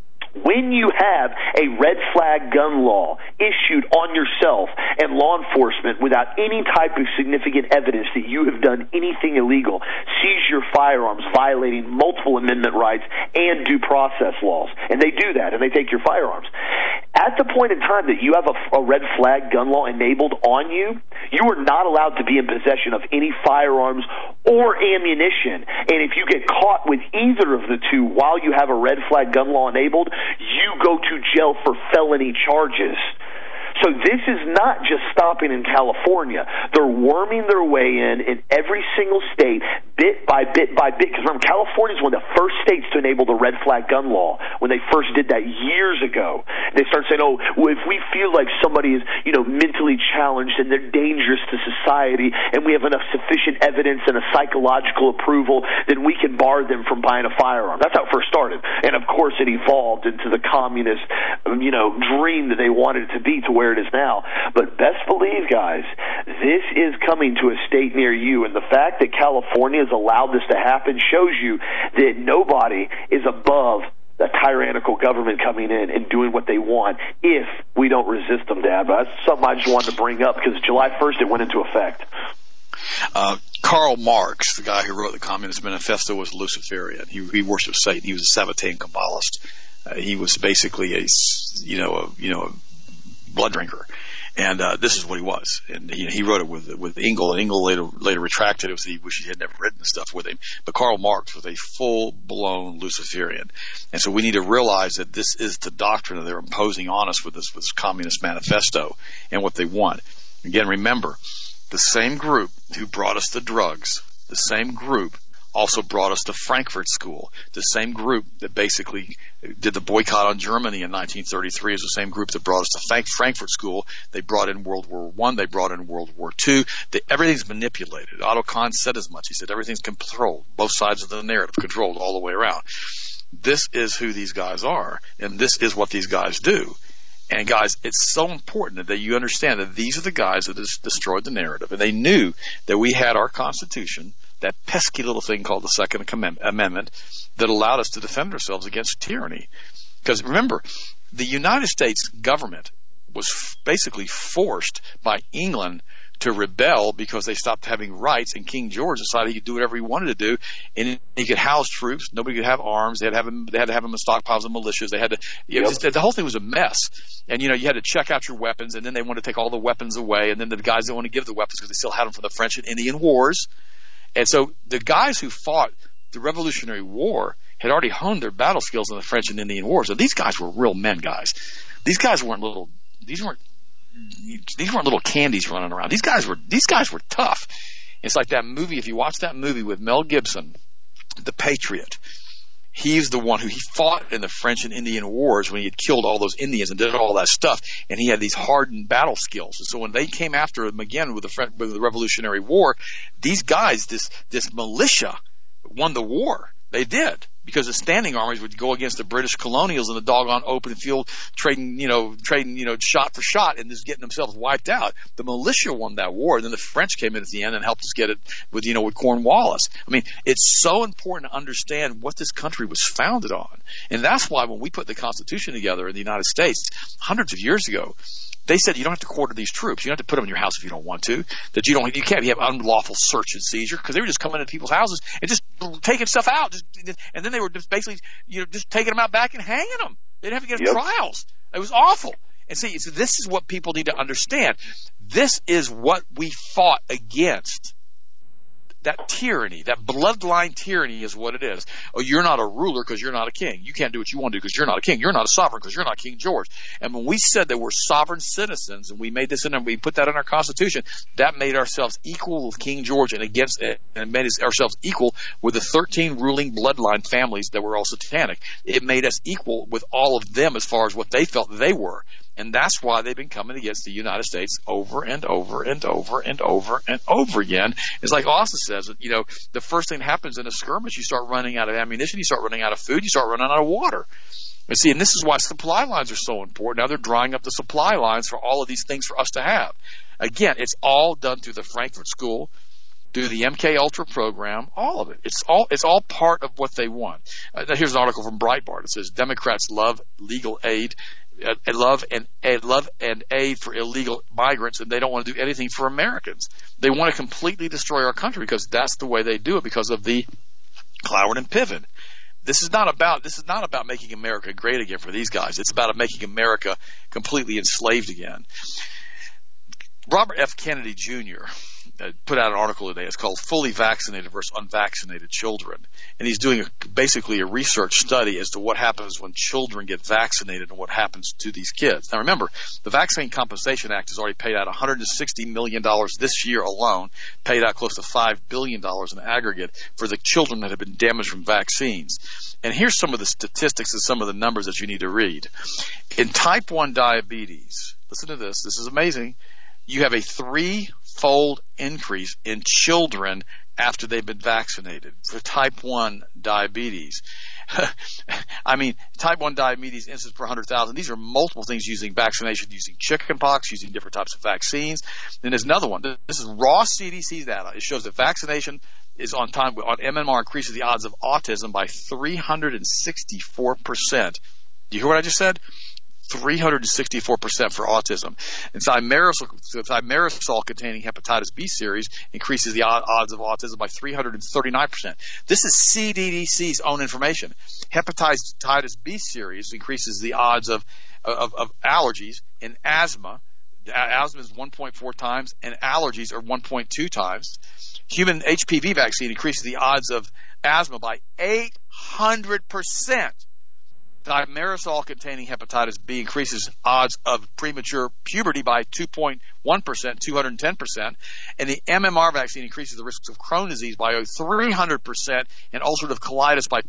when you have a red flag gun law issued on yourself and law enforcement without any type of significant evidence that you have done anything illegal, seize your firearms, violating multiple amendment rights and due process laws. And they do that, and they take your firearms. At the point in time that you have a red flag gun law enabled on you, you are not allowed to be in possession of any firearms or ammunition. And if you get caught with either of the two while you have a red flag gun law enabled, you go to jail for felony charges. So this is not just stopping in California. They're worming their way in every single state, bit by bit by bit. Because remember, California is one of the first states to enable the red flag gun law when they first did that years ago. They started saying, if we feel like somebody is, mentally challenged and they're dangerous to society and we have enough sufficient evidence and a psychological approval, then we can bar them from buying a firearm. That's how it first started. And of course it evolved into the communist, dream that they wanted it to be, to where it is now. But best believe, guys, this is coming to a state near you, and the fact that California is allowed this to happen shows you that nobody is above a tyrannical government coming in and doing what they want if we don't resist them, Dad. But that's something I just wanted to bring up because July 1st it went into effect. Karl Marx, the guy who wrote the Communist Manifesto, was Luciferian. He worshipped Satan. He was a Sabbatean Kabbalist. He was basically a blood drinker. And this is what he was. And he wrote it with Engel, and Engel later retracted it. He wished he had never written the stuff with him. But Karl Marx was a full-blown Luciferian. And so we need to realize that this is the doctrine that they're imposing on us with this Communist Manifesto and what they want. Again, remember, the same group who brought us the drugs, the same group also brought us the Frankfurt School. The same group that basically did the boycott on Germany in 1933 is the same group that brought us the Frankfurt School. They brought in World War I. They brought in World War II. Everything's manipulated. Otto Kahn said as much. He said everything's controlled. Both sides of the narrative controlled all the way around. This is who these guys are, and this is what these guys do. And guys, it's so important that you understand that these are the guys that destroyed the narrative. And they knew that we had our Constitution, that pesky little thing called the Second Amendment, that allowed us to defend ourselves against tyranny. Because remember, the United States government was basically forced by England to rebel because they stopped having rights, and King George decided he could do whatever he wanted to do, and he could house troops. Nobody could have arms. They had to have them in stockpiles of militias. They had to. The whole thing was a mess. And you had to check out your weapons, and then they wanted to take all the weapons away, and then the guys didn't want to give the weapons because they still had them from the French and Indian Wars. And so the guys who fought the Revolutionary War had already honed their battle skills in the French and Indian Wars. So these guys were real men, guys. These guys weren't little. These weren't little candies running around. These guys were tough. It's like that movie. If you watch that movie with Mel Gibson, The Patriot, he's the one who fought in the French and Indian Wars when he had killed all those Indians and did all that stuff, and he had these hardened battle skills. And so when they came after him again with the Revolutionary War, these guys, this militia, won the war. They did. Because the standing armies would go against the British colonials in the doggone open field, trading shot for shot and just getting themselves wiped out. The militia won that war, and then the French came in at the end and helped us get it with Cornwallis. I mean, it's so important to understand what this country was founded on. And that's why when we put the Constitution together in the United States hundreds of years ago, they said you don't have to quarter these troops. You don't have to put them in your house if you don't want to. That you can't have unlawful search and seizure, because they were just coming into people's houses and just taking stuff out. And then they were just basically, just taking them out back and hanging them. They didn't have to get trials. It was awful. And see, so this is what people need to understand. This is what we fought against. That tyranny, that bloodline tyranny is what it is. Oh, you're not a ruler because you're not a king. You can't do what you want to do because you're not a king. You're not a sovereign because you're not King George. And when we said that we're sovereign citizens, and we made this in and we put that in our Constitution, that made ourselves equal with King George and made ourselves equal with the 13 ruling bloodline families that were all satanic. It made us equal with all of them as far as what they felt they were. And that's why they've been coming against the United States over and over and over and over and over again. It's like Austin says, the first thing that happens in a skirmish, you start running out of ammunition, you start running out of food, you start running out of water. And see, and this is why supply lines are so important. Now they're drying up the supply lines for all of these things for us to have. Again, it's all done through the Frankfurt School, through the MK Ultra program, all of it. It's all part of what they want. Here's an article from Breitbart. It says Democrats love legal aid. Love and aid for illegal migrants, and they don't want to do anything for Americans. They want to completely destroy our country because that's the way they do it, because of the Cloward and Piven. This is not about making America great again for these guys. It's about making America completely enslaved again. Robert F. Kennedy Jr. Put out an article today. It's called Fully Vaccinated versus Unvaccinated Children. And he's doing basically a research study as to what happens when children get vaccinated and what happens to these kids. Now remember, the Vaccine Compensation Act has already paid out $160 million this year alone, paid out close to $5 billion in aggregate for the children that have been damaged from vaccines. And here's some of the statistics and some of the numbers that you need to read. In type 1 diabetes, listen to this, this is amazing, you have a 3-fold increase in children after they've been vaccinated for type 1 diabetes. I mean, type 1 diabetes incidence per 100,000. These are multiple things using vaccination, using chickenpox, using different types of vaccines. Then there's another one. This is raw CDC data. It shows that vaccination is on MMR increases the odds of autism by 364%. Do you hear what I just said? 364% for autism. And thimerosal-containing hepatitis B series increases the odds of autism by 339%. This is CDC's own information. Hepatitis B series increases the odds of allergies and asthma. Asthma is 1.4 times, and allergies are 1.2 times. Human HPV vaccine increases the odds of asthma by 800%. Thimerosal-containing hepatitis B increases odds of premature puberty by 2.1%, 210%, and the MMR vaccine increases the risks of Crohn's disease by 300% and ulcerative colitis by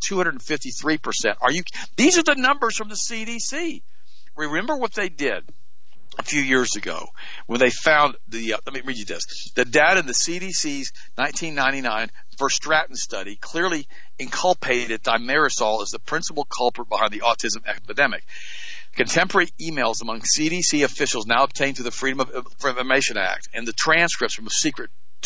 253%. These are the numbers from the CDC. Remember what they did a few years ago when they found let me read you this. The data in the CDC's 1999 Verstraeten study clearly inculpated thimerosal as the principal culprit behind the autism epidemic. Contemporary emails among CDC officials now obtained through the Freedom of Information Act and the transcripts from a secret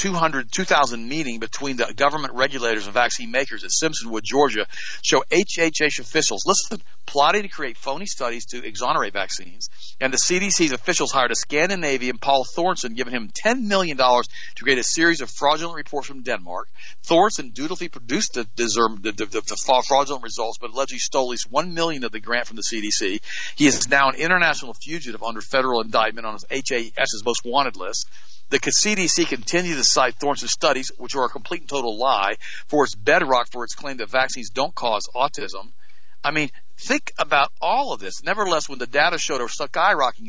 2000 meeting between the government regulators and vaccine makers at Simpsonwood, Georgia, show HHS officials, plotting to create phony studies to exonerate vaccines. And the CDC's officials hired a Scandinavian, Paul Thorsen, giving him $10 million to create a series of fraudulent reports from Denmark. Thorsen dutifully produced the fraudulent results, but allegedly stole at least $1 million of the grant from the CDC. He is now an international fugitive under federal indictment on his HHS's most wanted list. The CDC continues to cite Thorsen's studies, which are a complete and total lie, for its bedrock for its claim that vaccines don't cause autism. I mean, think about all of this. Nevertheless, when the data showed a skyrocketing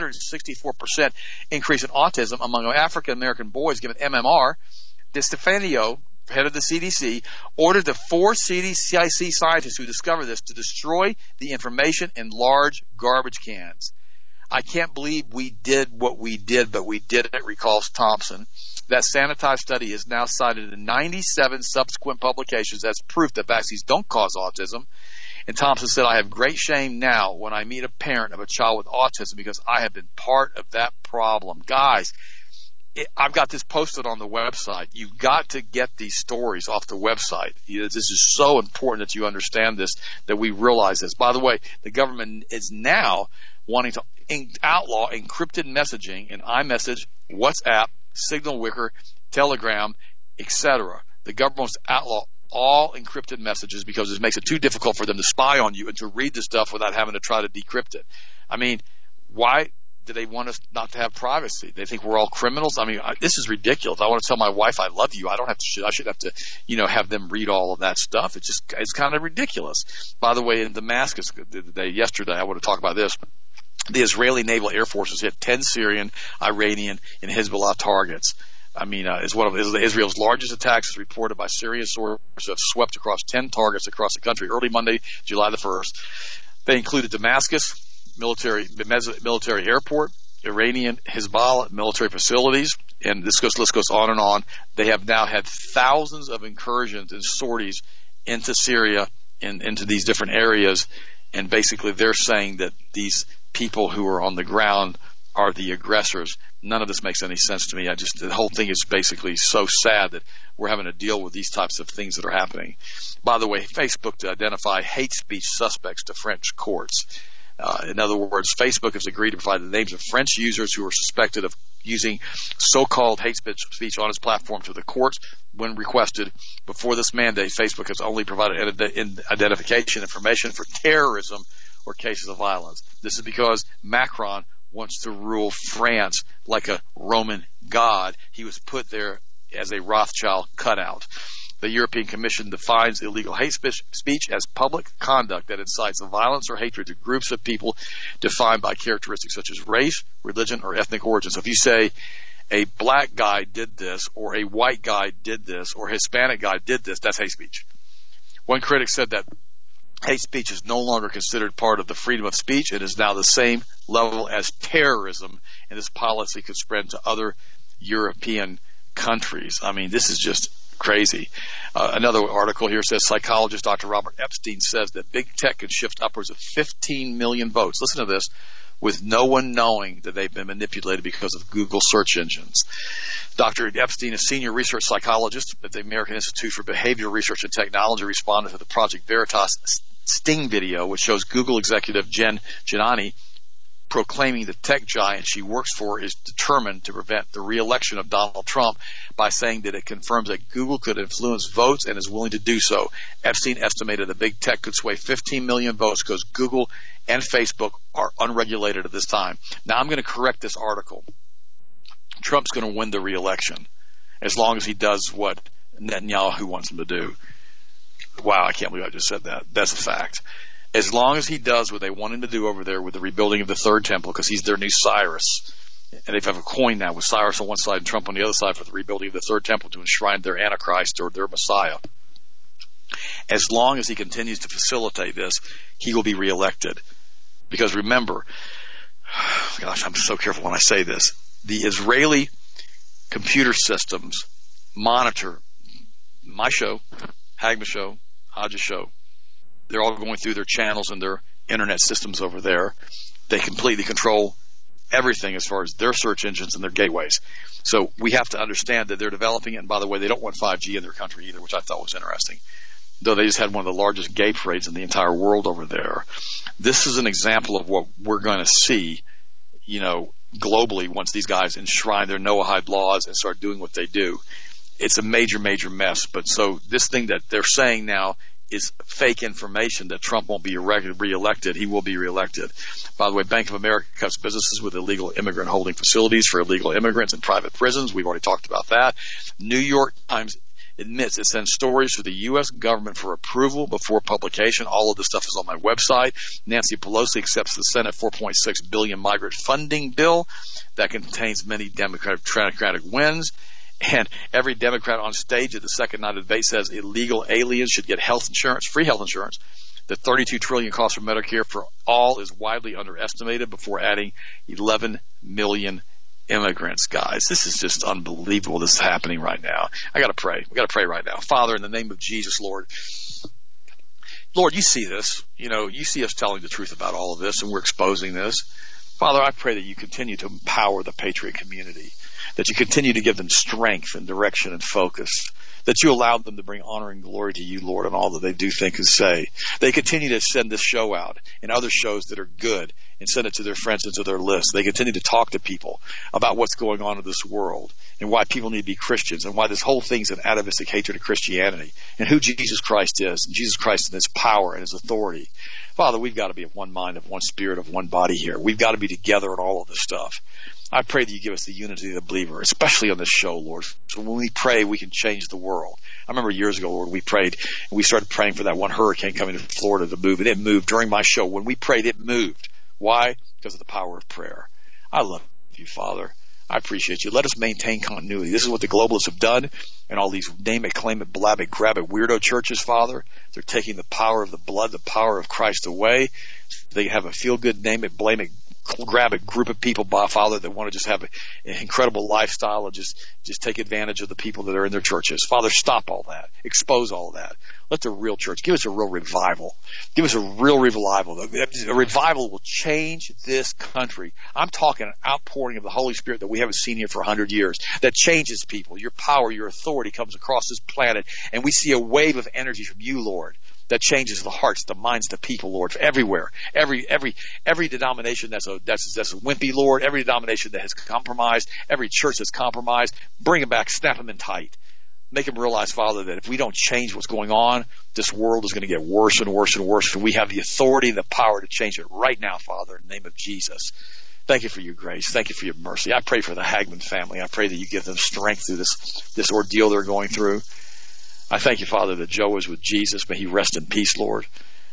364% increase in autism among African-American boys given MMR, DeStefano, head of the CDC, ordered the 4 CDC scientists who discovered this to destroy the information in large garbage cans. I can't believe we did what we did, but we did it, recalls Thompson. That sanitized study is now cited in 97 subsequent publications as proof that vaccines don't cause autism. And Thompson said, I have great shame now when I meet a parent of a child with autism because I have been part of that problem. Guys, I've got this posted on the website. You've got to get these stories off the website. This is so important that you understand this, that we realize this. By the way, the government is now wanting to outlaw encrypted messaging in iMessage, WhatsApp, Signal Wicker, Telegram, etc. The government wants to outlaw all encrypted messages because it makes it too difficult for them to spy on you and to read the stuff without having to try to decrypt it. I mean, why do they want us not to have privacy? They think we're all criminals? I mean, this is ridiculous. I want to tell my wife I love you. I shouldn't have to, have them read all of that stuff. It's kind of ridiculous. By the way, in Damascus yesterday, I want to talk about this. The Israeli Naval Air Forces hit 10 Syrian, Iranian, and Hezbollah targets. I mean, it's one of Israel's largest attacks, as reported by Syrian sources, have swept across 10 targets across the country early Monday, July the 1st. They included Damascus military airport, Iranian Hezbollah military facilities, and this list goes on and on. They have now had thousands of incursions and sorties into Syria and into these different areas, and basically they're saying that these people who are on the ground are the aggressors. None of this makes any sense to me. The whole thing is basically so sad that we're having to deal with these types of things that are happening. By the way, Facebook to identify hate speech suspects to French courts. In other words, Facebook has agreed to provide the names of French users who are suspected of using so-called hate speech on its platform to the courts when requested. Before this mandate, Facebook has only provided identification information for terrorism or cases of violence. This is because Macron wants to rule France like a Roman god. He was put there as a Rothschild cutout. The European Commission defines illegal hate speech as public conduct that incites violence or hatred to groups of people defined by characteristics such as race, religion, or ethnic origin. So if you say a black guy did this, or a white guy did this, or a Hispanic guy did this, that's hate speech. One critic said that hate speech is no longer considered part of the freedom of speech. It is now the same level as terrorism, and this policy could spread to other European countries. I mean, this is just crazy. Another article here says psychologist Dr. Robert Epstein says that big tech could shift upwards of 15 million votes. Listen to this. with no one knowing that they've been manipulated because of Google search engines. Dr. Epstein, a senior research psychologist at the American Institute for Behavioral Research and Technology, responded to the Project Veritas sting video, which shows Google executive Jen Janani proclaiming the tech giant she works for is determined to prevent the re-election of Donald Trump by saying that it confirms that Google could influence votes and is willing to do so. Epstein estimated that big tech could sway 15 million votes because Google and Facebook are unregulated at this time. Now, I'm going to correct this article. Trump's going to win the re-election as long as he does what Netanyahu wants him to do. Wow, I can't believe I just said that. That's a fact. As long as he does what they want him to do over there with the rebuilding of the third temple, because he's their new Cyrus. And they have a coin now with Cyrus on one side and Trump on the other side for the rebuilding of the third temple to enshrine their Antichrist or their Messiah. As long as he continues to facilitate this, he will be reelected. Because remember, gosh, I'm so careful when I say this, the Israeli computer systems monitor my show, Hagmann Show, Hodges Show. They're all going through their channels and their internet systems over there. They completely control everything as far as their search engines and their gateways. So we have to understand that they're developing it. And by the way, they don't want 5G in their country either, which I thought was interesting. Though they just had one of the largest gay parades in the entire world over there. This is an example of what we're going to see, globally once these guys enshrine their Noahide laws and start doing what they do. It's a major, major mess. But so this thing that they're saying now is fake information that Trump won't be reelected. He will be reelected. By the way, Bank of America cuts businesses with illegal immigrant holding facilities for illegal immigrants in private prisons. We've already talked about that. New York Times admits it sends stories to the U.S. government for approval before publication. All of this stuff is on my website. Nancy Pelosi accepts the Senate $4.6 billion migrant funding bill that contains many Democratic wins. And every Democrat on stage at the second night of debate says illegal aliens should get health insurance, free health insurance. The $32 trillion cost for Medicare for all is widely underestimated before adding 11 million immigrants. Guys, this is just unbelievable. This is happening right now. I got to pray. We got to pray right now. Father, in the name of Jesus, Lord, you see this. You see us telling the truth about all of this, and we're exposing this. Father, I pray that you continue to empower the Patriot community, that you continue to give them strength and direction and focus, that you allow them to bring honor and glory to you, Lord, on all that they do, think, and say. They continue to send this show out and other shows that are good and send it to their friends and to their list. They continue to talk to people about what's going on in this world and why people need to be Christians and why this whole thing's an atavistic hatred of Christianity and who Jesus Christ is and Jesus Christ and his power and his authority. Father, we've got to be of one mind, of one spirit, of one body here. We've got to be together in all of this stuff. I pray that you give us the unity of the believer, especially on this show, Lord. So when we pray, we can change the world. I remember years ago, Lord, we prayed, and we started praying for that one hurricane coming to Florida to move, and it moved during my show. When we prayed, it moved. Why? Because of the power of prayer. I love you, Father. I appreciate you. Let us maintain continuity. This is what the globalists have done, and all these name it, claim it, blab it, grab it, weirdo churches, Father. They're taking the power of the blood, the power of Christ away. They have a feel-good, name it, blame it, grab a group of people, Father, that want to just have an incredible lifestyle and just take advantage of the people that are in their churches. Father, stop all that. Expose all that. Let the real church give us a real revival. Give us a real revival. A revival will change this country. I'm talking an outpouring of the Holy Spirit that we haven't seen here for 100 years that changes people. Your power, your authority comes across this planet, and we see a wave of energy from you, Lord, that changes the hearts, the minds, the people, Lord, everywhere. Every denomination that's a wimpy, Lord, every denomination that has compromised, every church that's compromised, bring them back, snap them in tight. Make them realize, Father, that if we don't change what's going on, this world is going to get worse and worse and worse. And we have the authority and the power to change it right now, Father, in the name of Jesus. Thank you for your grace. Thank you for your mercy. I pray for the Hagmann family. I pray that you give them strength through this ordeal they're going through. I thank you, Father, that Joe is with Jesus. May he rest in peace, Lord.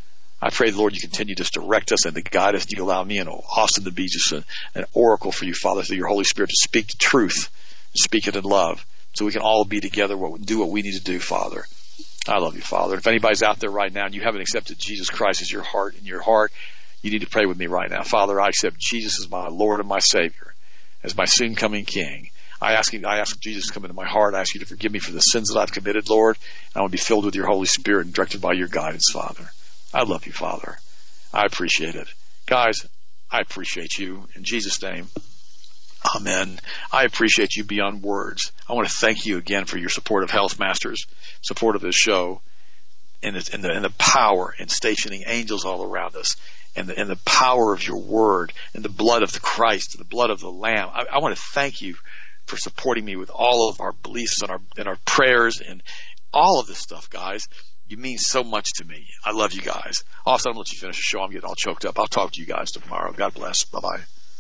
I pray, Lord, you continue to direct us and to guide us. You allow me and Austin to be just an oracle for you, Father, through your Holy Spirit to speak the truth, and speak it in love, so we can all be together, do what we need to do, Father. I love you, Father. If anybody's out there right now and you haven't accepted Jesus Christ as your heart, you need to pray with me right now. Father, I accept Jesus as my Lord and my Savior, as my soon-coming King. I ask Jesus to come into my heart. I ask you to forgive me for the sins that I've committed, Lord. And I want to be filled with your Holy Spirit and directed by your guidance, Father. I love you, Father. I appreciate it. Guys, I appreciate you. In Jesus' name, amen. I appreciate you beyond words. I want to thank you again for your support of Health Masters, support of this show, and the power in stationing angels all around us, and the power of your word, and the blood of the Christ, and the blood of the Lamb. I want to thank you for supporting me with all of our beliefs and our prayers and all of this stuff, guys. You mean so much to me. I love you guys. Also, I'm going to let you finish the show. I'm getting all choked up. I'll talk to you guys tomorrow. God bless. Bye-bye.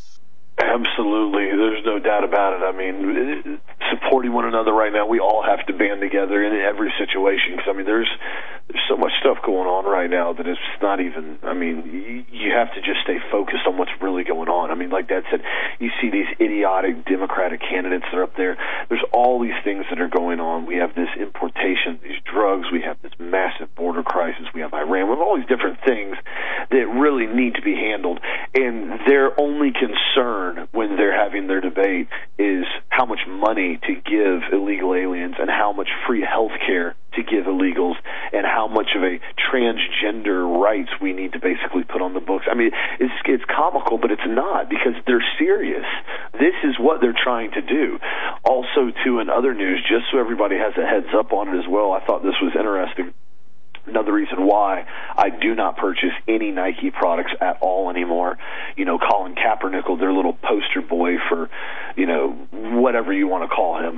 Absolutely. There's no doubt about it. I mean, supporting one another right now, we all have to band together in every situation. Because, I mean, there's so much stuff going on right now that it's not even, I mean, you have to just stay focused on what's really going on. I mean, like Dad said, you see these idiotic Democratic candidates that are up there. There's all these things that are going on. We have this importation, these drugs. We have this massive border crisis. We have Iran. We have all these different things that really need to be handled. And their only concern when they're having their debate is how much money to give illegal aliens and how much free health care to give illegals and how much of a transgender rights we need to basically put on the books. I mean, it's comical, but it's not, because they're serious. This is what they're trying to do. Also, too, in other news, just so everybody has a heads up on it as well, I thought this was interesting. Another reason why I do not purchase any Nike products at all anymore. You know, Colin Kaepernick, their little poster boy for, you know, whatever you want to call him.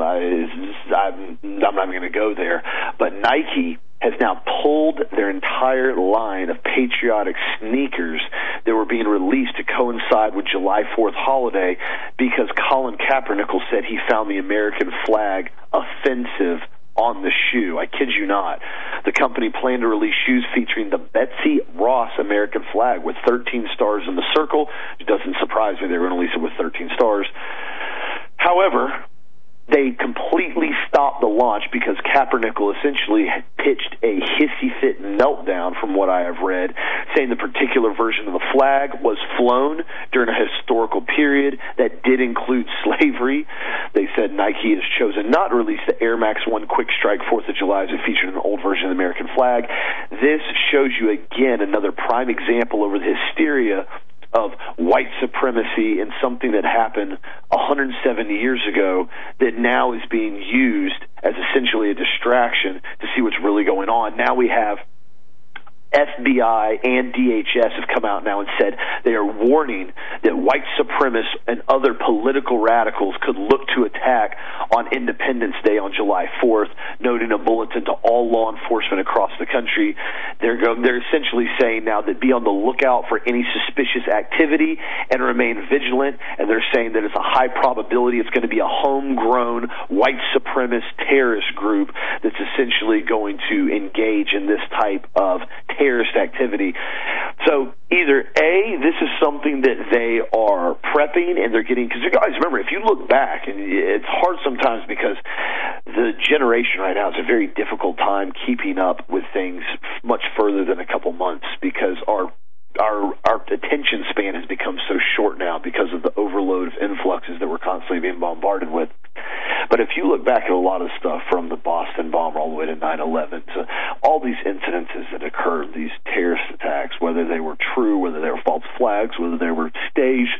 I'm not even going to go there. But Nike has now pulled their entire line of patriotic sneakers that were being released to coincide with July 4th holiday because Colin Kaepernick said he found the American flag offensive on the shoe. I kid you not. The company planned to release shoes featuring the Betsy Ross American flag with 13 stars in the circle. It doesn't surprise me they were going to release it with 13 stars. However, they completely stopped the launch because Kaepernick essentially pitched a hissy fit meltdown, from what I have read, saying the particular version of the flag was flown during a historical period that did include slavery. They said Nike has chosen not to release the Air Max 1 Quick Strike 4th of July as it featured an old version of the American flag. This shows you again another prime example over the hysteria of white supremacy and something that happened 170 years ago that now is being used as essentially a distraction to see what's really going on. Now we have FBI and DHS have come out now and said they are warning that white supremacists and other political radicals could look to attack on Independence Day on July 4th, noting a bulletin to all law enforcement across the country. They're essentially saying now that be on the lookout for any suspicious activity and remain vigilant, and they're saying that it's a high probability it's going to be a homegrown white supremacist terrorist group that's essentially going to engage in this type of terrorist activity. So either A, this is something that they are prepping and they're getting, because you guys remember, if you look back, and it's hard sometimes because the generation right now is a very difficult time keeping up with things much further than a couple months, because our attention span has become so short now because of the overload of influxes that we're constantly being bombarded with. But if you look back at a lot of stuff from the Boston bomb all the way to 9/11, to all these incidences that occurred, these terrorist attacks, whether they were true, whether they were false flags, whether they were staged,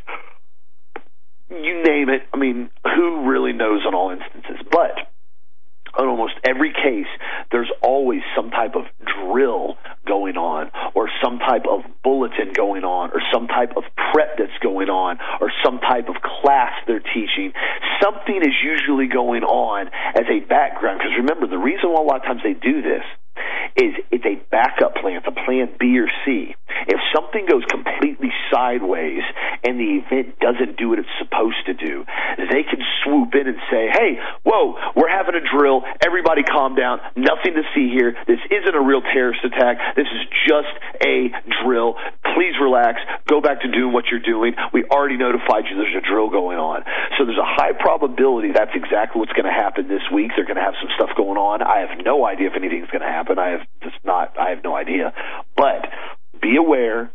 you name it. I mean, who really knows on all instances? But in almost every case, there's always some type of drill going on, or some type of bulletin going on, or some type of prep that's going on, or some type of class they're teaching. Something is usually going on as a background, because remember, the reason why a lot of times they do this is it's a backup plan. It's a plan B or C. If something goes completely sideways and the event doesn't do what it's supposed to do, they can swoop in and say, hey, whoa, we're having a drill. Everybody calm down. Nothing to see here. This isn't a real terrorist attack. This is just a drill. Please relax. Go back to doing what you're doing. We already notified you there's a drill going on. So there's a high probability that's exactly what's going to happen this week. They're going to have some stuff going on. I have no idea if anything's going to happen. I have no idea. But be aware,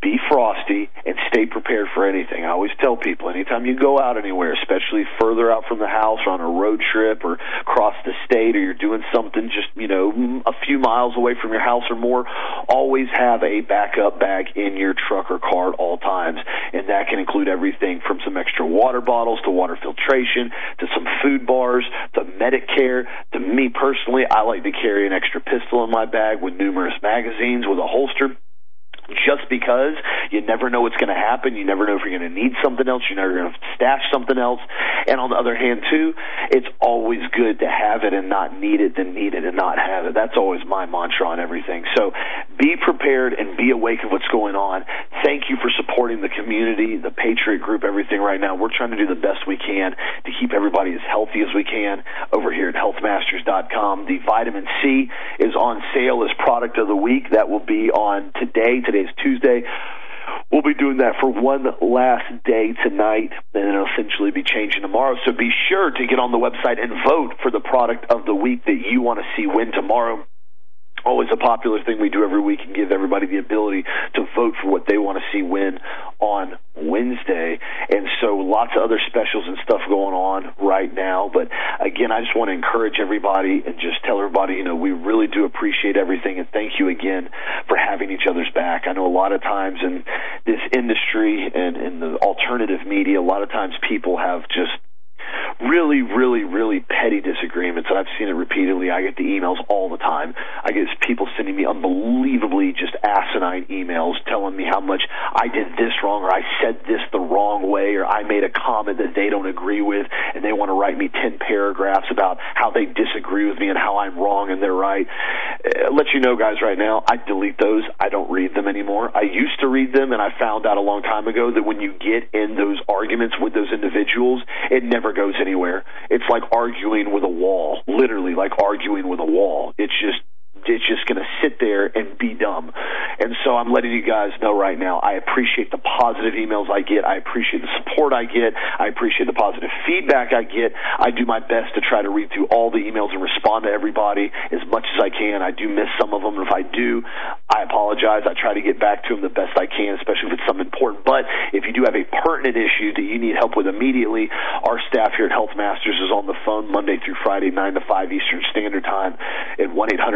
be frosty, and stay prepared for anything. I always tell people, anytime you go out anywhere, especially further out from the house or on a road trip or across the state, or you're doing something just, a few miles away from your house or more, always have a backup bag in your truck or car at all times. And that can include everything from some extra water bottles to water filtration to some food bars to Medicare. To me personally, I like to carry an extra pistol in my bag with numerous magazines with a holster, just because you never know what's going to happen. You never know if you're going to need something else. You're never going to stash something else. And on the other hand, too, it's always good to have it and not need it than need it and not have it. That's always my mantra on everything. So be prepared and be awake of what's going on. Thank you for supporting the community, the Patriot Group, everything right now. We're trying to do the best we can to keep everybody as healthy as we can over here at healthmasters.com. The vitamin C is on sale as product of the week. That will be on today. Today's Tuesday. We'll be doing that for one last day tonight, and it'll essentially be changing tomorrow. So be sure to get on the website and vote for the product of the week that you want to see win tomorrow. Always a popular thing we do every week and give everybody the ability to vote for what they want to see win on Wednesday. And so lots of other specials and stuff going on right now. But again, I just want to encourage everybody and just tell everybody, we really do appreciate everything, and thank you again for having each other's back. I know a lot of times in this industry and in the alternative media, a lot of times people have just really, really, really petty disagreements, and I've seen it repeatedly. I get the emails all the time. I get people sending me unbelievably just asinine emails telling me how much I did this wrong, or I said this the wrong way, or I made a comment that they don't agree with, and they want to write me 10 paragraphs about how they disagree with me and how I'm wrong and they're right. I'll let you know, guys, right now, I delete those. I don't read them anymore. I used to read them, and I found out a long time ago that when you get in those arguments with those individuals, it never goes anywhere. It's like arguing with a wall, literally like arguing with a wall. It's just going to sit there and be dumb. And so I'm letting you guys know right now, I appreciate the positive emails I get. I appreciate the support I get. I appreciate the positive feedback I get. I do my best to try to read through all the emails and respond to everybody as much as I can. I do miss some of them. If I do, I apologize. I try to get back to them the best I can, especially if it's something important. But if you do have a pertinent issue that you need help with immediately, our staff here at Health Masters is on the phone Monday through Friday, 9 to 5 Eastern Standard Time at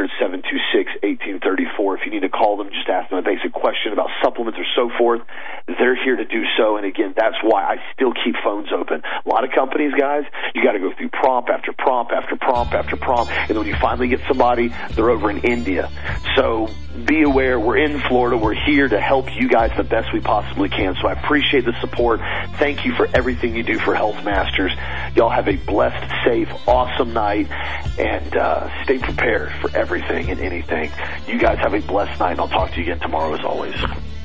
1-800-726-1834. If you need to call them, just ask them a basic question about supplements or so forth. They're here to do so. And again, that's why I still keep phones open. A lot of companies, guys, you got to go through prompt after prompt after prompt after prompt. And then when you finally get somebody, they're over in India. So be aware, we're in Florida. We're here to help you guys the best we possibly can. So I appreciate the support. Thank you for everything you do for Health Masters. Y'all have a blessed, safe, awesome night, and stay prepared for everything and anything. You guys have a blessed night, and I'll talk to you again tomorrow as always.